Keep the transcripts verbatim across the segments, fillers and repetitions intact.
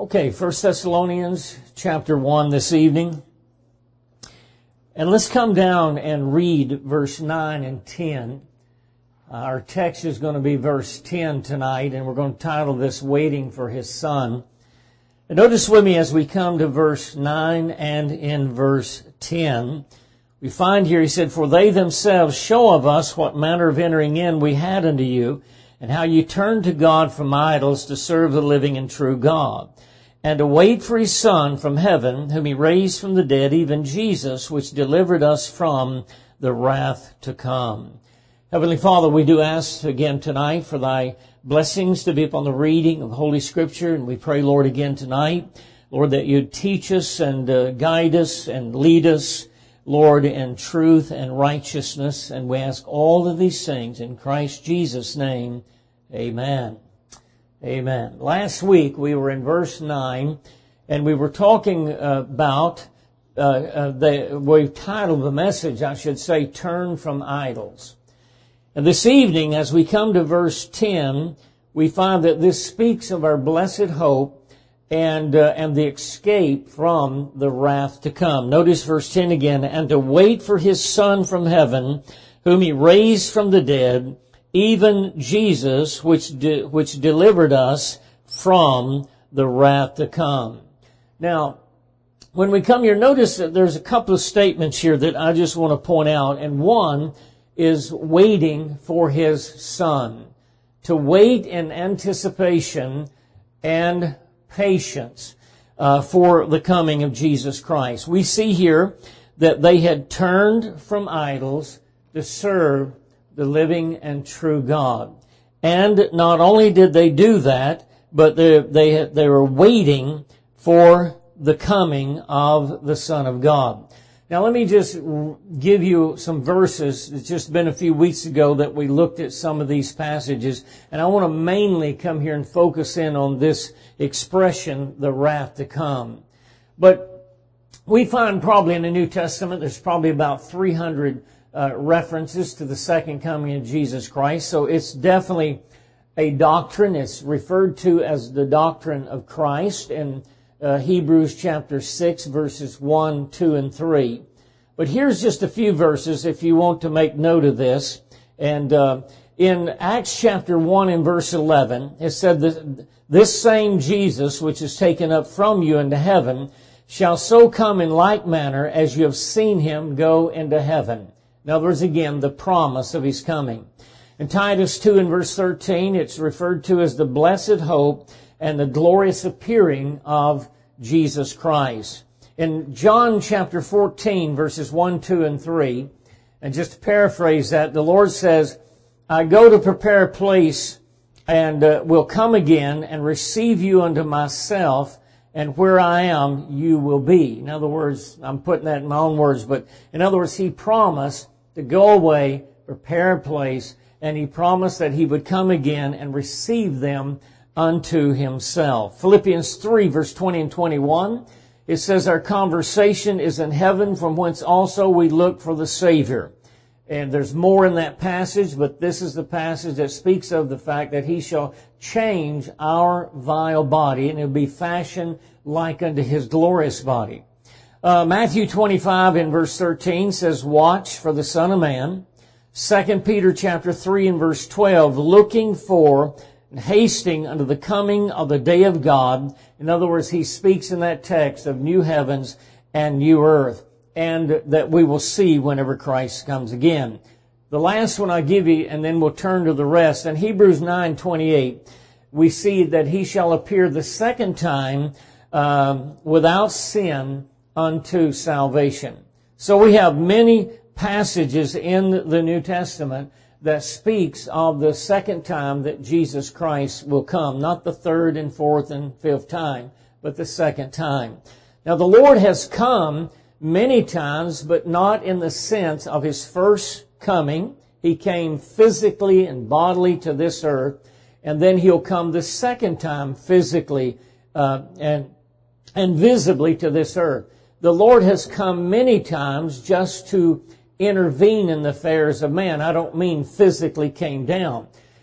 Okay, First Thessalonians chapter one this evening. And let's come down and read verse nine and ten. Uh, our text is going to be verse ten tonight, and we're going to title this, Waiting for His Son. And notice with me as we come to verse nine and in verse ten, we find here, he said, For they themselves show of us what manner of entering in we had unto you, and how you turned to God from idols to serve the living and true God, and to wait for His Son from heaven, whom He raised from the dead, even Jesus, which delivered us from the wrath to come. Heavenly Father, we do ask again tonight for Thy blessings to be upon the reading of Holy Scripture, and we pray, Lord, again tonight, Lord, that You'd teach us and uh, guide us and lead us, Lord, in truth and righteousness, and we ask all of these things in Christ Jesus' name. Amen. Amen. Last week we were in verse nine, and we were talking uh, about, uh, uh, the, we've titled the message, I should say, Turn from Idols. And this evening, as we come to verse ten, we find that this speaks of our blessed hope and uh, and the escape from the wrath to come. Notice verse ten again, and to wait for His Son from heaven, whom He raised from the dead, even Jesus, which de- which delivered us from the wrath to come. Now, when we come here, notice that there's a couple of statements here that I just want to point out, and one is waiting for His Son. To wait in anticipation and patience uh, for the coming of Jesus Christ. We see here that they had turned from idols to serve the living and true God. And not only did they do that, but they, they, they were waiting for the coming of the Son of God. Now let me just give you some verses. It's just been a few weeks ago that we looked at some of these passages, and I want to mainly come here and focus in on this expression, the wrath to come. But we find probably in the New Testament there's probably about three hundred Uh, references to the second coming of Jesus Christ. So it's definitely a doctrine. It's referred to as the doctrine of Christ in uh, Hebrews chapter six, verses one, two, and three. But here's just a few verses if you want to make note of this. And uh, in Acts chapter one and verse eleven, it said that this same Jesus, which is taken up from you into heaven, shall so come in like manner as you have seen Him go into heaven. In other words, again, the promise of His coming. In Titus two and verse thirteen, it's referred to as the blessed hope and the glorious appearing of Jesus Christ. In John chapter fourteen, verses one, two, and three, and just to paraphrase that, the Lord says, I go to prepare a place and uh, will come again and receive you unto myself, and where I am, you will be. In other words, I'm putting that in my own words, but in other words, He promised to go away, prepare a place, and He promised that He would come again and receive them unto Himself. Philippians three, verse twenty and twenty-one, it says, Our conversation is in heaven, from whence also we look for the Savior. And there's more in that passage, but this is the passage that speaks of the fact that He shall change our vile body, and it will be fashioned like unto His glorious body. Uh, Matthew twenty-five in verse thirteen says, Watch for the Son of Man. Second Peter chapter three and verse twelve, looking for and hasting unto the coming of the day of God. In other words, he speaks in that text of new heavens and new earth, and that we will see whenever Christ comes again. The last one I give you, and then we'll turn to the rest. In Hebrews nine twenty-eight, we see that He shall appear the second time um, without sin unto salvation. So we have many passages in the New Testament that speaks of the second time that Jesus Christ will come. Not the third and fourth and fifth time, but the second time. Now the Lord has come many times, but not in the sense of His first coming. He came physically and bodily to this earth, and then He'll come the second time physically uh, and and visibly to this earth. The Lord has come many times just to intervene in the affairs of man. I don't mean physically came down.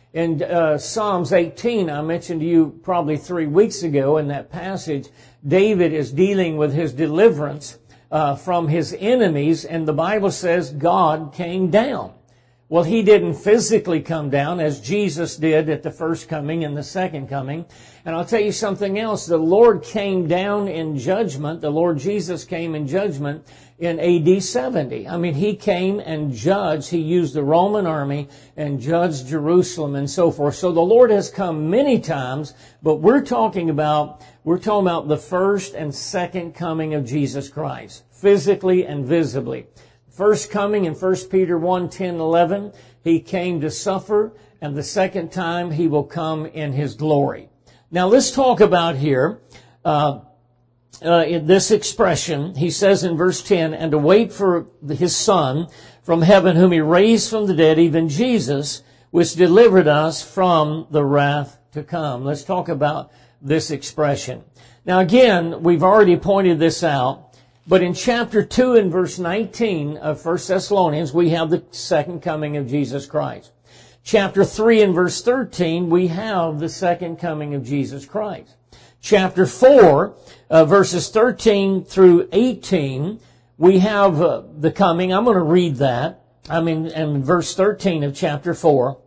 In uh, Psalms eighteen, I mentioned to you probably three weeks ago in that passage, David is dealing with his deliverance uh, from his enemies, and the Bible says God came down. Well, he didn't physically come down as Jesus did at the first coming and the second coming. And I'll tell you something else. The Lord came down in judgment. The Lord Jesus came in judgment in A D seventy. I mean, he came and judged. He used the Roman army and judged Jerusalem and so forth. So the Lord has come many times, but we're talking about, we're talking about the first and second coming of Jesus Christ, physically and visibly. First coming in First Peter one, ten, eleven, he came to suffer, and the second time he will come in his glory. Now let's talk about here, uh, uh, in this expression. He says in verse ten, and to wait for his Son from heaven, whom he raised from the dead, even Jesus, which delivered us from the wrath to come. Let's talk about this expression. Now again, we've already pointed this out. But in chapter two and verse nineteen of First Thessalonians, we have the second coming of Jesus Christ. Chapter three and verse thirteen, we have the second coming of Jesus Christ. Chapter four, uh, verses thirteen through eighteen, we have uh, the coming. I'm going to read that. I mean, in verse thirteen of chapter four.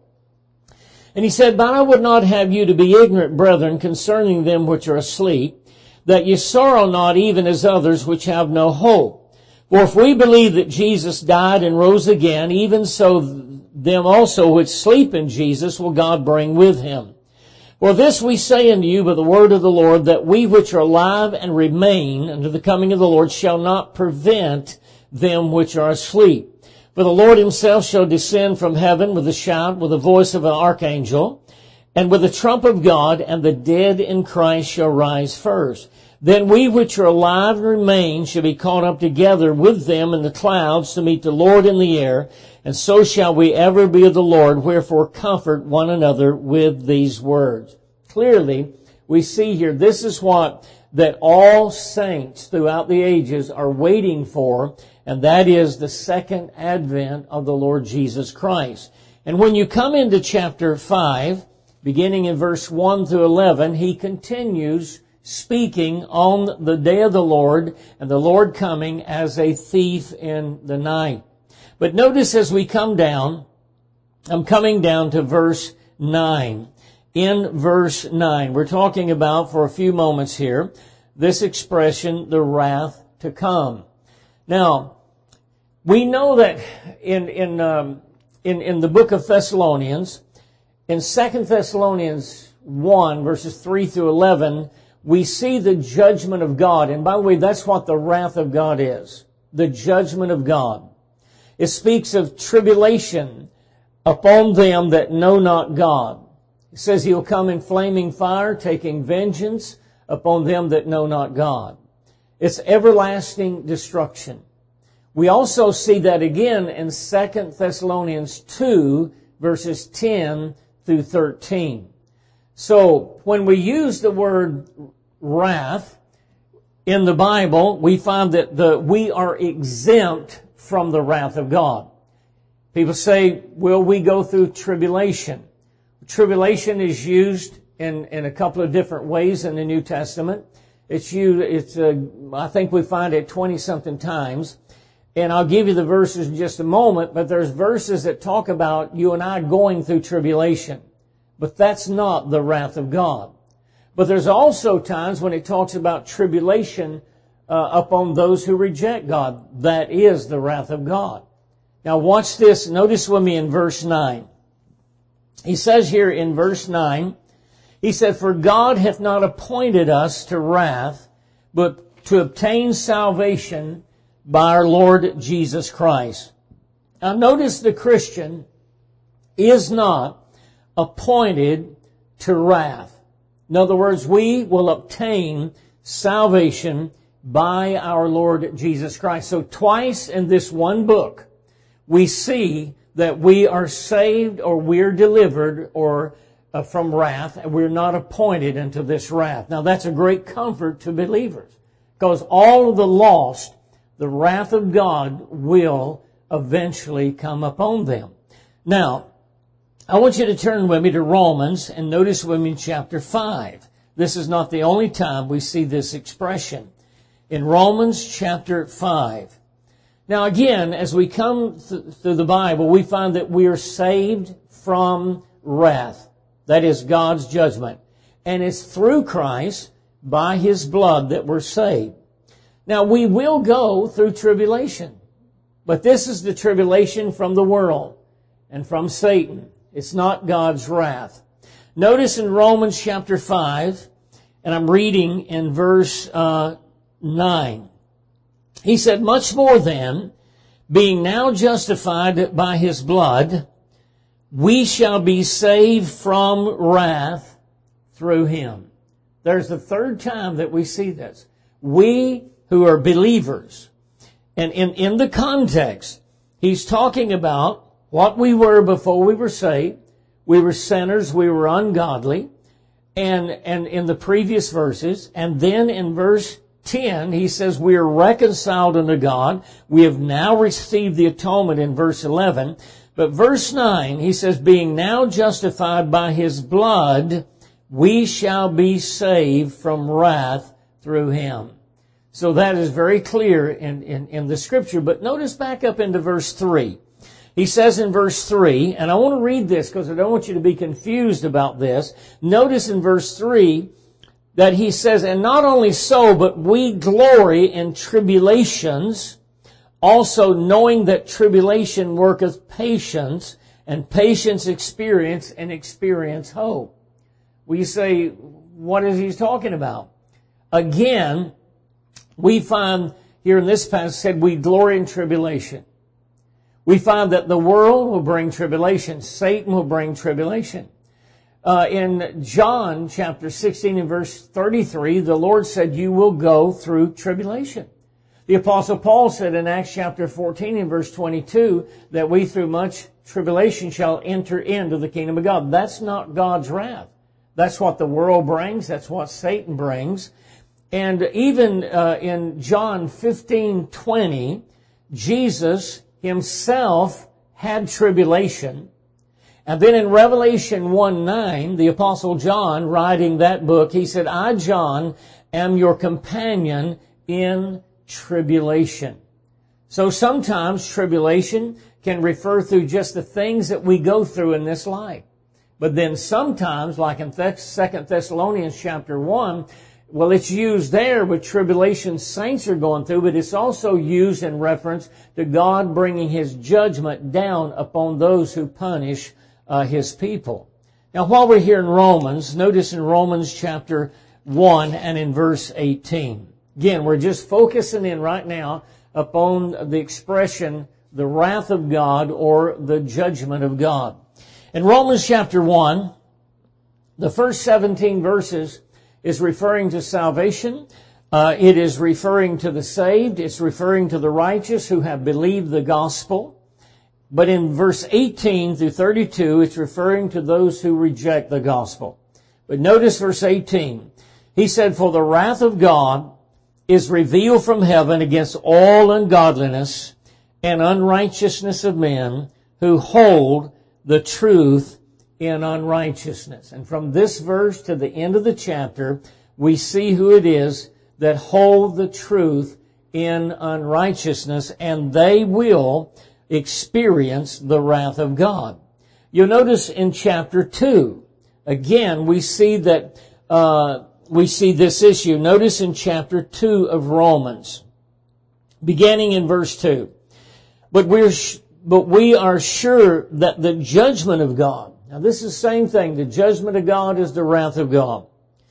And he said, but I would not have you to be ignorant, brethren, concerning them which are asleep, that ye sorrow not even as others which have no hope. For if we believe that Jesus died and rose again, even so them also which sleep in Jesus will God bring with him. For this we say unto you by the word of the Lord, that we which are alive and remain unto the coming of the Lord shall not prevent them which are asleep. For the Lord himself shall descend from heaven with a shout, with the voice of an archangel, and with the trump of God, and the dead in Christ shall rise first. Then we which are alive and remain shall be caught up together with them in the clouds to meet the Lord in the air, and so shall we ever be of the Lord. Wherefore comfort one another with these words. Clearly, we see here, this is what that all saints throughout the ages are waiting for, and that is the second advent of the Lord Jesus Christ. And when you come into chapter five, beginning in verse one through eleven, he continues speaking on the day of the Lord and the Lord coming as a thief in the night. But notice as we come down, I'm coming down to verse nine. In verse nine, we're talking about for a few moments here, this expression, the wrath to come. Now, we know that in, in, um, in, in the book of Thessalonians, in Second Thessalonians one, verses three through eleven, we see the judgment of God. And by the way, that's what the wrath of God is. The judgment of God. It speaks of tribulation upon them that know not God. It says he'll come in flaming fire, taking vengeance upon them that know not God. It's everlasting destruction. We also see that again in Second Thessalonians two, verses ten through thirteen. So, when we use the word wrath in the Bible, we find that the, we are exempt from the wrath of God. People say, will we go through tribulation? Tribulation is used in, in a couple of different ways in the New Testament. It's used, it's, uh, I think we find it twenty-something times. And I'll give you the verses in just a moment, but there's verses that talk about you and I going through tribulation. But that's not the wrath of God. But there's also times when it talks about tribulation uh, upon those who reject God. That is the wrath of God. Now watch this. Notice with me in verse nine. He says here in verse nine, he said, for God hath not appointed us to wrath, but to obtain salvation by our Lord Jesus Christ. Now notice the Christian is not appointed to wrath. In other words, we will obtain salvation by our Lord Jesus Christ. So twice in this one book, we see that we are saved or we're delivered or uh, from wrath, and we're not appointed into this wrath. Now that's a great comfort to believers, because all of the lost, the wrath of God will eventually come upon them. Now, I want you to turn with me to Romans and notice with me in chapter five. This is not the only time we see this expression. In Romans chapter five. Now again, as we come th- through the Bible, we find that we are saved from wrath. That is God's judgment. And it's through Christ, by His blood, that we're saved. Now we will go through tribulation. But this is the tribulation from the world and from Satan. It's not God's wrath. Notice in Romans chapter five, and I'm reading in verse uh, nine. He said, much more then, being now justified by His blood, we shall be saved from wrath through Him. There's the third time that we see this. We who are believers. And in, in the context, he's talking about what we were before we were saved. We were sinners. We were ungodly. And, and in the previous verses, and then in verse ten, he says we are reconciled unto God. We have now received the atonement in verse eleven. But verse nine, he says, being now justified by His blood, we shall be saved from wrath through Him. So that is very clear in, in, in the Scripture. But notice back up into verse three. He says in verse three, and I want to read this because I don't want you to be confused about this. Notice in verse three that he says, and not only so, but we glory in tribulations, also knowing that tribulation worketh patience, and patience experience, and experience hope. Well, you say, what is he talking about? Again, we find here in this passage said we glory in tribulation. We find that the world will bring tribulation. Satan will bring tribulation. Uh, in John chapter sixteen and verse thirty-three, the Lord said, you will go through tribulation. The Apostle Paul said in Acts chapter fourteen and verse twenty-two that we through much tribulation shall enter into the kingdom of God. That's not God's wrath. That's what the world brings. That's what Satan brings. And even uh, in John fifteen twenty, Jesus Himself had tribulation. And then in Revelation one nine, the Apostle John, writing that book, he said, I, John, am your companion in tribulation. So sometimes tribulation can refer to just the things that we go through in this life. But then sometimes, like in Second Thessalonians chapter one, well, it's used there with tribulation saints are going through, but it's also used in reference to God bringing His judgment down upon those who punish uh, His people. Now, while we're here in Romans, notice in Romans chapter one and in verse eighteen. Again, we're just focusing in right now upon the expression, the wrath of God or the judgment of God. In Romans chapter one, the first seventeen verses is referring to salvation. Uh, it is referring to the saved. It's referring to the righteous who have believed the gospel. But in verse eighteen through thirty-two, it's referring to those who reject the gospel. But notice verse eighteen. He said, for the wrath of God is revealed from heaven against all ungodliness and unrighteousness of men who hold the truth in unrighteousness. And from this verse to the end of the chapter, we see who it is that hold the truth in unrighteousness, and they will experience the wrath of God. You'll notice in chapter two, again, we see that, uh, we see this issue. Notice in chapter two of Romans, beginning in verse two. But we're, but we are sure that the judgment of God, now this is the same thing, the judgment of God is the wrath of God.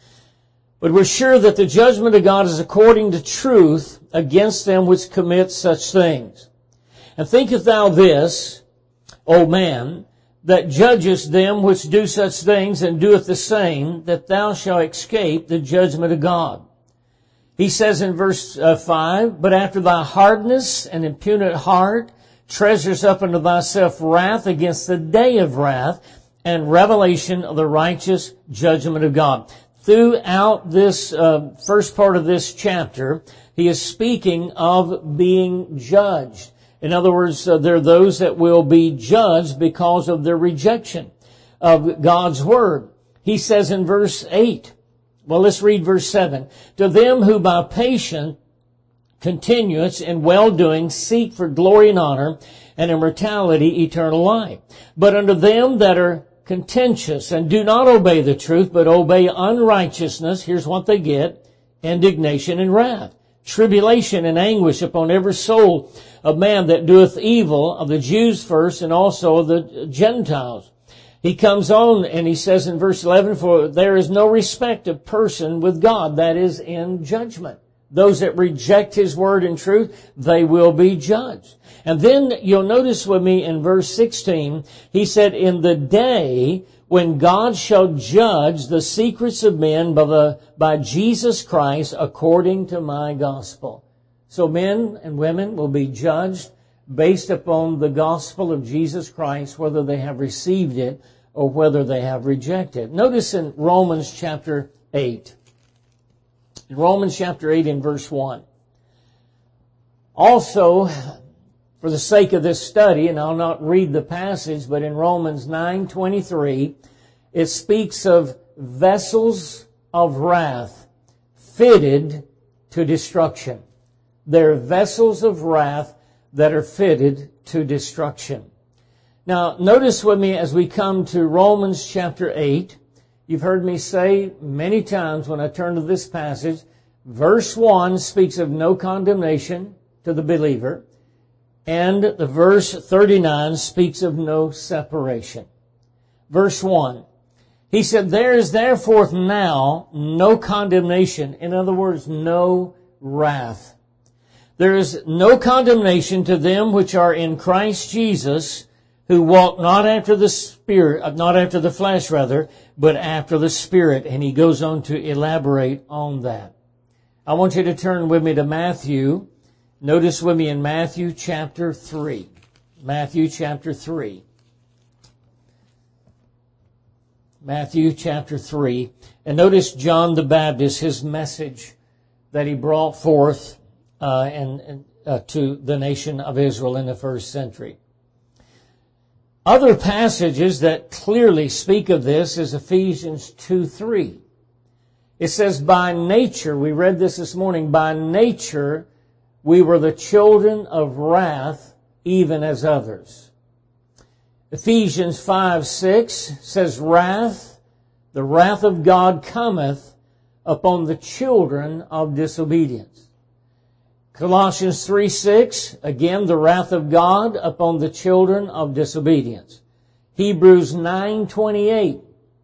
But we're sure that the judgment of God is according to truth against them which commit such things. And thinkest thou this, O man, that judgest them which do such things and doeth the same, that thou shalt escape the judgment of God? He says in verse uh, five, but after thy hardness and impudent heart treasures up unto thyself wrath against the day of wrath and revelation of the righteous judgment of God. Throughout this uh, first part of this chapter, he is speaking of being judged. In other words, uh, there are those that will be judged because of their rejection. of God's Word. He says in verse eight, well, let's read verse seven. To them who by patient continuance in well-doing seek for glory and honor, and immortality, eternal life. But unto them that are contentious and do not obey the truth, but obey unrighteousness, here's what they get: indignation and wrath, tribulation and anguish upon every soul of man that doeth evil, of the Jews first, and also of the Gentiles. He comes on and he says in verse eleven, for there is no respect of person with God, that is, in judgment. Those that reject His word and truth, they will be judged. And then you'll notice with me in verse sixteen, he said, in the day when God shall judge the secrets of men by, the, by Jesus Christ according to my gospel. So men and women will be judged based upon the gospel of Jesus Christ, whether they have received it or whether they have rejected. Notice in Romans chapter eight. In Romans chapter eight in verse one. Also, for the sake of this study, and I'll not read the passage, but in Romans nine twenty-three, it speaks of vessels of wrath fitted to destruction. They're vessels of wrath that are fitted to destruction. Now, notice with me as we come to Romans chapter eight, you've heard me say many times when I turn to this passage, verse one speaks of no condemnation to the believer, and the verse thirty-nine speaks of no separation. Verse one, he said, there is therefore now no condemnation. In other words, no wrath. There is no condemnation to them which are in Christ Jesus, who walk not after the Spirit, not after the flesh rather, but after the Spirit. And he goes on to elaborate on that. I want you to turn with me to Matthew. Notice with me in Matthew chapter three. Matthew chapter three. Matthew chapter three. And notice John the Baptist, his message that he brought forth uh, and, and uh, to the nation of Israel in the first century. Other passages that clearly speak of this is Ephesians two three. It says, by nature, we read this this morning, by nature we were the children of wrath, even as others. Ephesians five six says, wrath, the wrath of God cometh upon the children of disobedience. Colossians three six, again, the wrath of God upon the children of disobedience. Hebrews nine twenty-eight,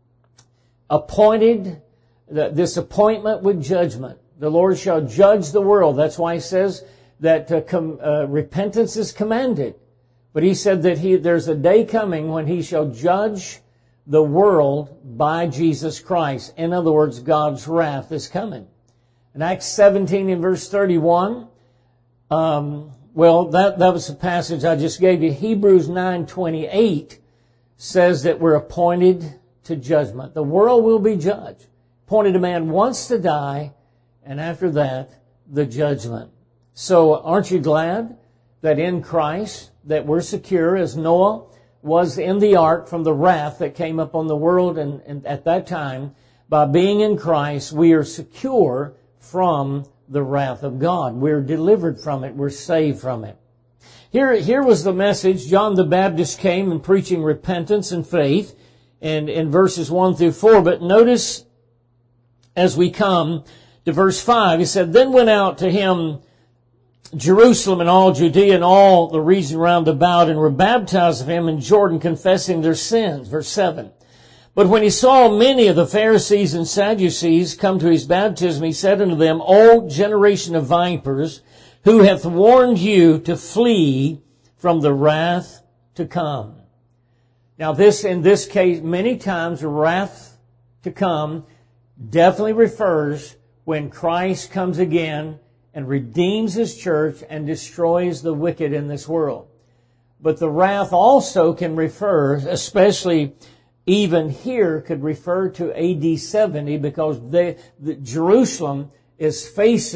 appointed, this appointment with judgment. The Lord shall judge the world. That's why he says that uh, com, uh, repentance is commanded. But he said that he, there's a day coming when he shall judge the world by Jesus Christ. In other words, God's wrath is coming. In Acts seventeen in verse thirty-one, Um, well, that, that was the passage I just gave you. Hebrews nine twenty-eight says that we're appointed to judgment. The world will be judged. Appointed a man once to die, and after that, the judgment. So, aren't you glad that in Christ, that we're secure, as Noah was in the ark from the wrath that came upon the world and, and at that time? By being in Christ, we are secure from the wrath of God. We're delivered from it. We're saved from it. Here, here was the message. John the Baptist came and preaching repentance and faith in, in verses one through four. But notice as we come to verse five, he said, then went out to him Jerusalem and all Judea and all the region round about, and were baptized of him in Jordan, confessing their sins. Verse seven. But when he saw many of the Pharisees and Sadducees come to his baptism, he said unto them, O generation of vipers, who hath warned you to flee from the wrath to come? Now this, in this case, many times the wrath to come definitely refers when Christ comes again and redeems his church and destroys the wicked in this world. But the wrath also can refer, especially even here, could refer to A D seventy, because they, the, Jerusalem is facing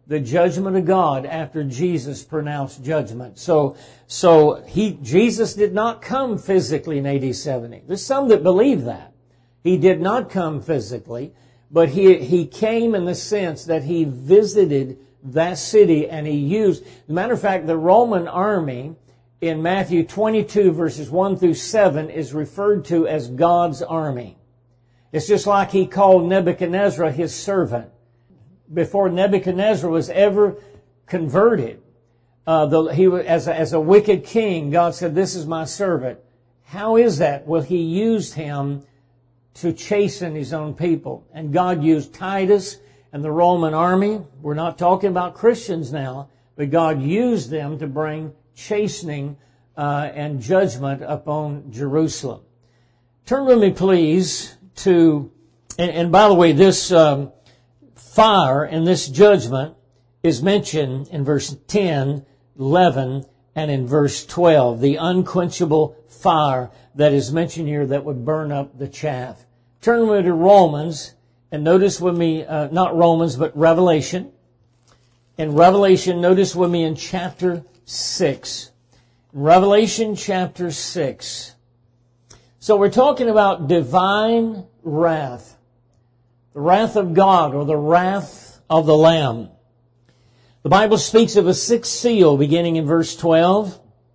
the judgment of God after Jesus pronounced judgment. So, so he, Jesus did not come physically in A D seventy. There's some that believe that. He did not come physically, but he, he came in the sense that he visited that city and he used, as a matter of fact, the Roman army in Matthew twenty-two verses one through seven is referred to as God's army. It's just like he called Nebuchadnezzar his servant. Before Nebuchadnezzar was ever converted, uh, the, he was, as a, as a wicked king, God said, "This is my servant." How is that? Well, he used him to chasten his own people. And God used Titus and the Roman army. We're not talking about Christians now, but God used them to bring chastening uh, and judgment upon Jerusalem. Turn with me, please, to, and, and by the way, this um, fire and this judgment is mentioned in verse ten, eleven, and in verse twelve. The unquenchable fire that is mentioned here that would burn up the chaff. Turn with me to Romans, and notice with me, uh, not Romans, but Revelation. In Revelation, notice with me in chapter six. Revelation chapter six. So we're talking about divine wrath. The wrath of God, or the wrath of the Lamb. The Bible speaks of a sixth seal beginning in verse twelve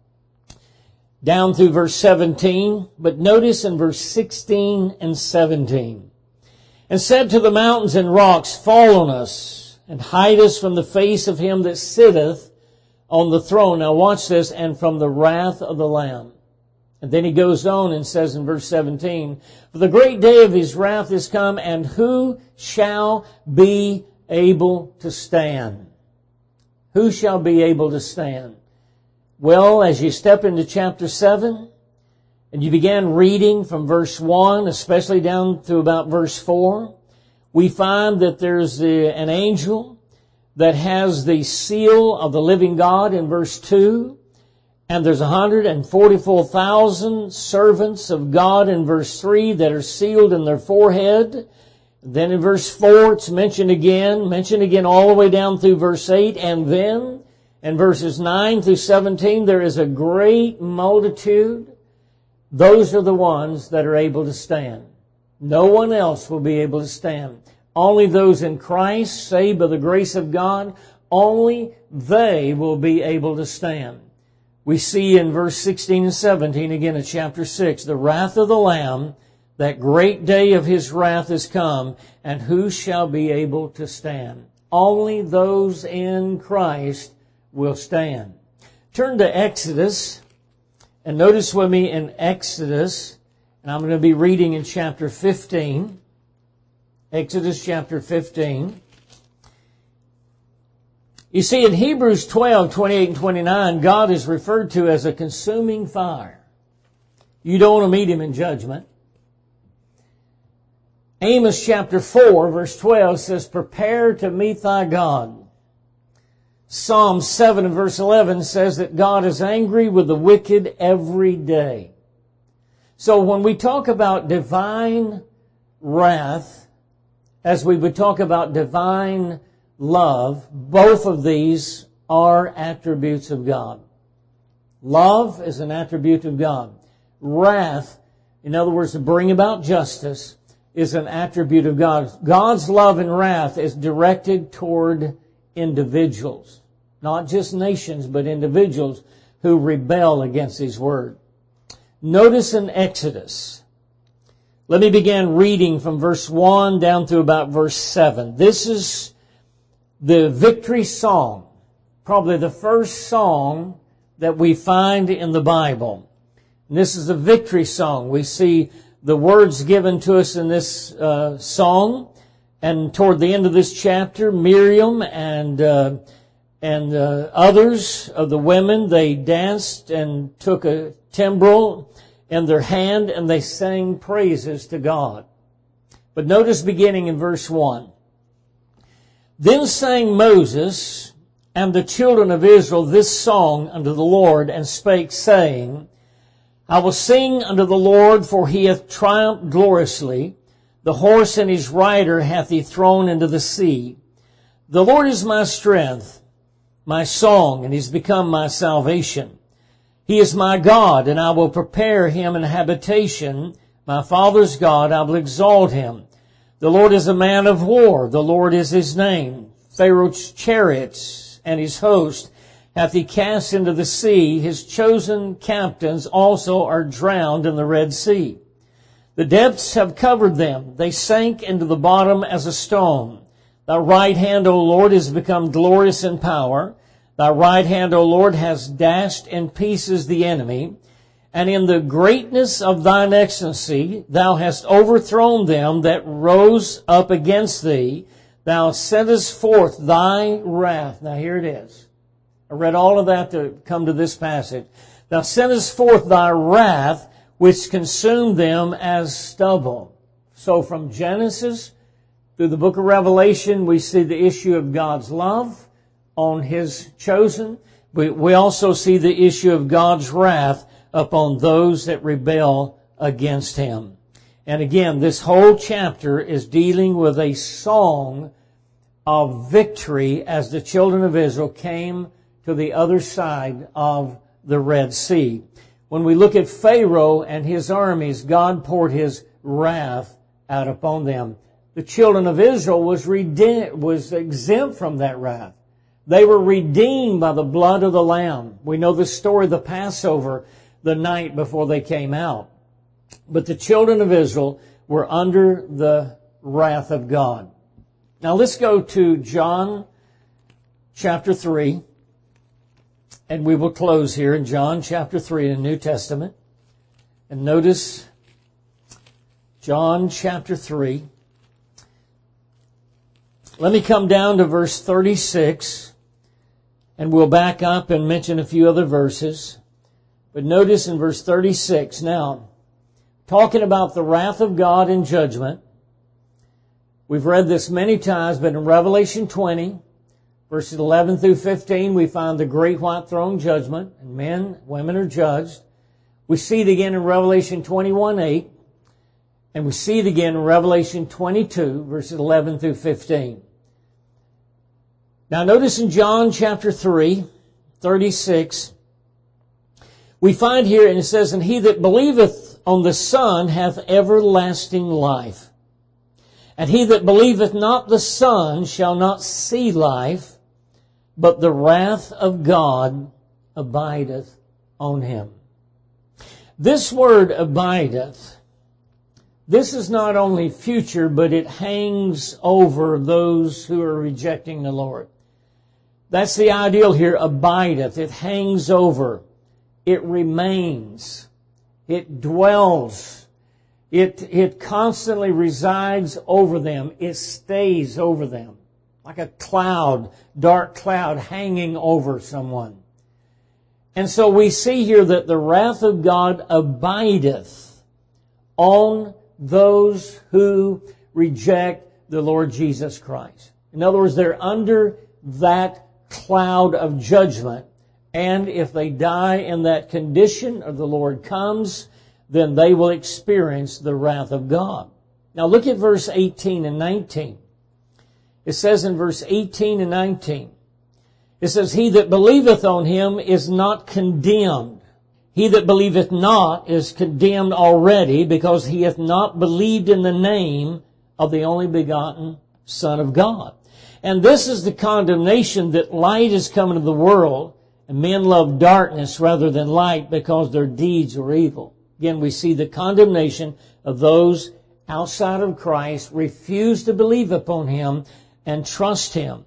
down through verse seventeen. But notice in verse sixteen and seventeen. "And said to the mountains and rocks, Fall on us, and hide us from the face of him that sitteth on the throne." Now watch this. "And from the wrath of the Lamb." And then he goes on and says in verse seventeen, "For the great day of his wrath is come, and who shall be able to stand?" Who shall be able to stand? Well, as you step into chapter seven, and you begin reading from verse one, especially down to about verse four, we find that there's the, an angel that has the seal of the living God in verse two. And there's one hundred forty-four thousand servants of God in verse three that are sealed in their forehead. Then in verse four it's mentioned again, mentioned again all the way down through verse eight. And then in verses nine through seventeen there is a great multitude. Those are the ones that are able to stand. No one else will be able to stand. Only those in Christ, saved by the grace of God, only they will be able to stand. We see in verse sixteen and seventeen, again in chapter six, the wrath of the Lamb, that great day of his wrath is come, and who shall be able to stand? Only those in Christ will stand. Turn to Exodus, and notice with me in Exodus, and I'm going to be reading in chapter fifteen. Exodus chapter fifteen. You see, in Hebrews twelve, twenty-eight and twenty-nine, God is referred to as a consuming fire. You don't want to meet him in judgment. Amos chapter four, verse twelve says, "Prepare to meet thy God." Psalm seven and verse eleven says that God is angry with the wicked every day. So when we talk about divine wrath, as we would talk about divine love, both of these are attributes of God. Love is an attribute of God. Wrath, in other words, to bring about justice, is an attribute of God. God's love and wrath is directed toward individuals, not just nations, but individuals who rebel against His Word. Notice in Exodus, let me begin reading from verse one down to about verse seven. This is the victory song, probably the first song that we find in the Bible. And this is a victory song. We see the words given to us in this uh, song, and toward the end of this chapter, Miriam and uh, and uh, others of the women, they danced and took a timbrel in their hand, and they sang praises to God. But notice beginning in verse one. Then sang Moses and the children of Israel this song unto the Lord, and spake, saying, I will sing unto the Lord, for He hath triumphed gloriously. The horse and his rider hath He thrown into the sea. The Lord is my strength, my song, and He's become my salvation. He is my God, and I will prepare Him an habitation. My Father's God, I will exalt Him. The Lord is a man of war. The Lord is His name. Pharaoh's chariots and his host hath He cast into the sea. His chosen captains also are drowned in the Red Sea. The depths have covered them. They sank into the bottom as a stone. Thy right hand, O Lord, is become glorious in power. Thy right hand, O Lord, has dashed in pieces the enemy. And in the greatness of thine excellency, thou hast overthrown them that rose up against thee. Thou sentest forth thy wrath. Now here it is. I read all of that to come to this passage. Thou sentest forth thy wrath, which consumed them as stubble. So from Genesis through the book of Revelation, we see the issue of God's love on His chosen. We, we also see the issue of God's wrath upon those that rebel against Him. And again, this whole chapter is dealing with a song of victory as the children of Israel came to the other side of the Red Sea. When we look at Pharaoh and his armies, God poured His wrath out upon them. The children of Israel was redeemed, was exempt from that wrath. They were redeemed by the blood of the Lamb. We know the story of the Passover, the night before they came out. But the children of Israel were under the wrath of God. Now let's go to John chapter three. And we will close here in John chapter three in the New Testament. And notice John chapter three. Let me come down to verse thirty-six. And we'll back up and mention a few other verses. But notice in verse thirty-six, now, talking about the wrath of God in judgment. We've read this many times, but in Revelation twenty, verses eleven through fifteen, we find the great white throne judgment, and men, women are judged. We see it again in Revelation twenty-one eight, and we see it again in Revelation twenty-two, verses eleven through fifteen. Now notice in John chapter three, thirty-six, we find here, and it says, And he that believeth on the Son hath everlasting life. And he that believeth not the Son shall not see life, but the wrath of God abideth on him. This word abideth, this is not only future, but it hangs over those who are rejecting the Lord. That's the ideal here, abideth. It hangs over. It remains. It dwells. It, it constantly resides over them. It stays over them. Like a cloud, dark cloud hanging over someone. And so we see here that the wrath of God abideth on those who reject the Lord Jesus Christ. In other words, they're under that cloud of judgment. And if they die in that condition or the Lord comes, then they will experience the wrath of God. Now look at verse eighteen and nineteen. It says in verse eighteen and nineteen, it says, He that believeth on him is not condemned. He that believeth not is condemned already, because he hath not believed in the name of the only begotten Son of God. And this is the condemnation, that light is come into the world, and men love darkness rather than light, because their deeds are evil. Again, we see the condemnation of those outside of Christ, refuse to believe upon Him and trust Him.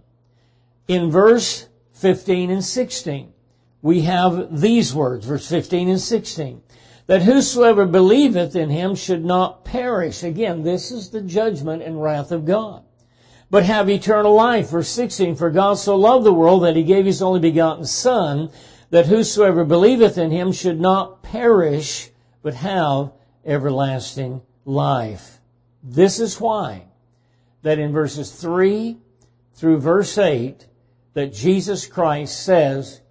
In verse fifteen and sixteen, we have these words, verse fifteen and sixteen, that whosoever believeth in Him should not perish. Again, this is the judgment and wrath of God, but have eternal life. Verse sixteen, for God so loved the world that He gave His only begotten Son, that whosoever believeth in Him should not perish, but have everlasting life. This is why that in verses three through verse eight, that Jesus Christ says,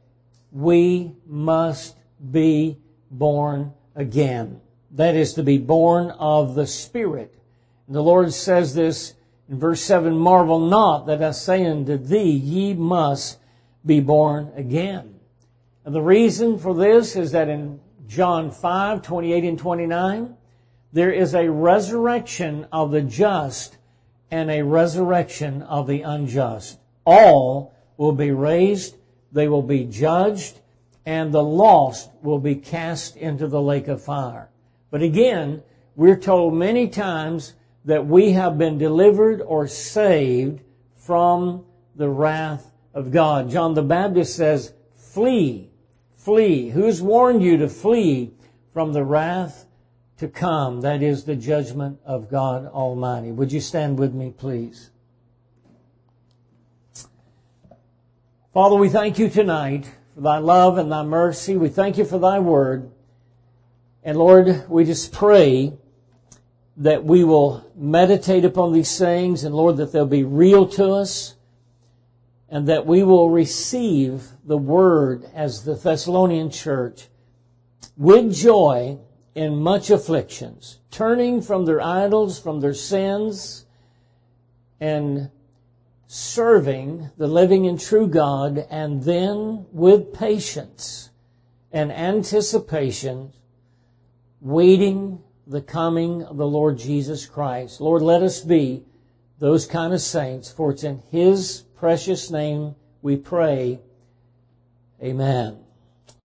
we must be born again. That is, to be born of the Spirit. And the Lord says this In verse seven, marvel not that I say unto thee, ye must be born again. And the reason for this is that in John five, twenty-eight and twenty-nine, there is a resurrection of the just and a resurrection of the unjust. All will be raised, they will be judged, and the lost will be cast into the lake of fire. But again, we're told many times that we have been delivered or saved from the wrath of God. John the Baptist says, flee, flee. Who's warned you to flee from the wrath to come? That is the judgment of God Almighty. Would you stand with me, please? Father, we thank you tonight for thy love and thy mercy. We thank you for thy word. And Lord, we just pray that we will meditate upon these things, and Lord, that they'll be real to us, and that we will receive the word as the Thessalonian church with joy in much afflictions, turning from their idols, from their sins, and serving the living and true God, and then with patience and anticipation, waiting the coming of the Lord Jesus Christ. Lord, let us be those kind of saints, for it's in His precious name we pray. Amen.